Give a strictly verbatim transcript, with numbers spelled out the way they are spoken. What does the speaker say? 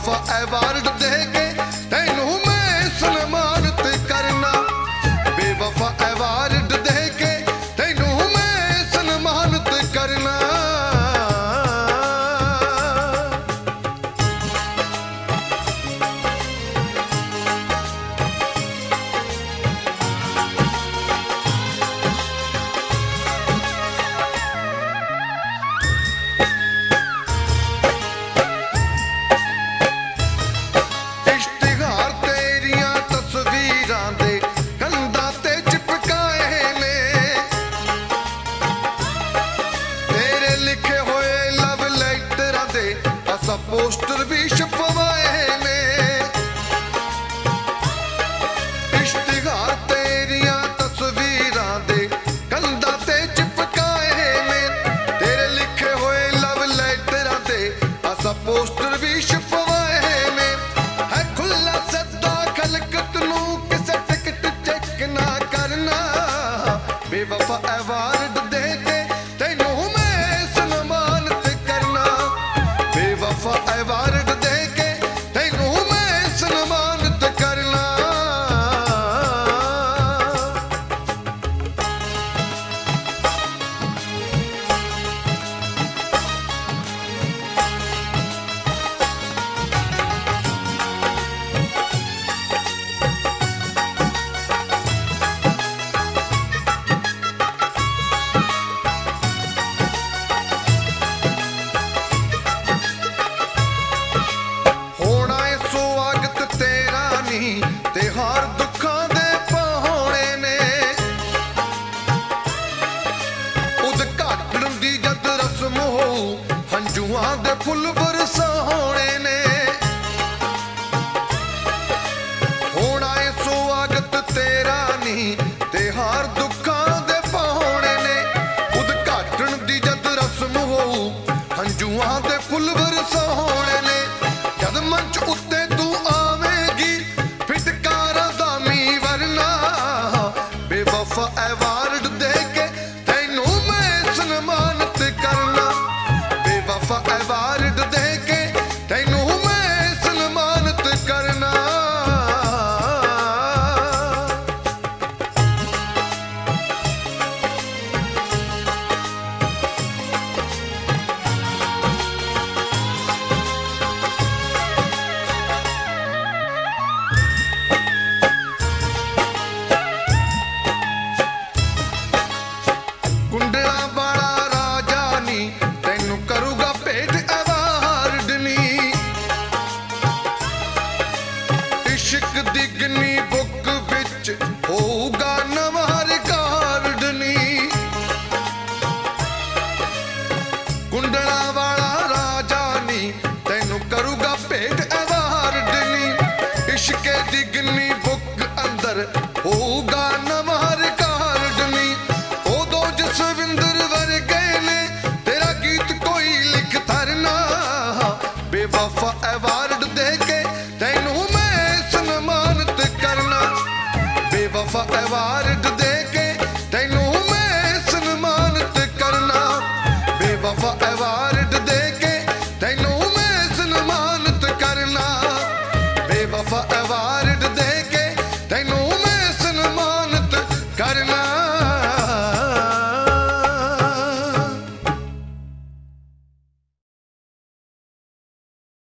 बेवफा अवार्ड दे के तैनू मैं सन्मानित करना, बेवफा अवार्ड दे के तैनू मैं सन्मानित करना। पोस्टर भी छपवाए ने, इश्तिहार तेरिया तस्वीरां दे कंधा ते चिपकाए ने, तेरे लिखे हुए लव लेटरां दे असा पोस्टर भी छपवाए ने। है खुला सदा खलकत नू किसे टिकट चेक ना करना, बेवफा अवार्ड दे के तैनू मैं सन्मानित करना, बेवफा अवार्ड दे के तैनू मैं सन्मानित करना। ते हार दुखां दे पहोणे ने, उद्घाटन दी जद रस्म हो हंजुआं दे फुल बरसाने ने। होना है सुआगत तेरा नी ते हार दुखां दे पहोणे ने, उद्घाटन दी जद रस्म हो हंजुआं दे फुल बरसाने ने। जद मंच उत्ते तू आवेगी बेवफा अवार्ड दे के तैनू मैं सन्मानित करना, बेवफा अवार्ड दे के तैनू मैं सन्मानित करना। इश्क दिगनी बुक विच होगा नवां रिकार्ड नी, कुंडला वाला राजा नी तैनू करूगा भेंट अवार्ड नी। इश्क दिगनी बुक अंदर होगा नवां रिकार्ड नी। उदों जसविंदर वर्गे ने तेरा गीत कोई लिख धरना, बेवफा अवार्ड दे के तैनू सन्मानित करना, बेवफा अवार्ड दे के तैनू मैं सन्मानित करना, बेवफा अवार्ड दे के तैनू मैं सन्मानित करना, बेवफा अवार्ड दे के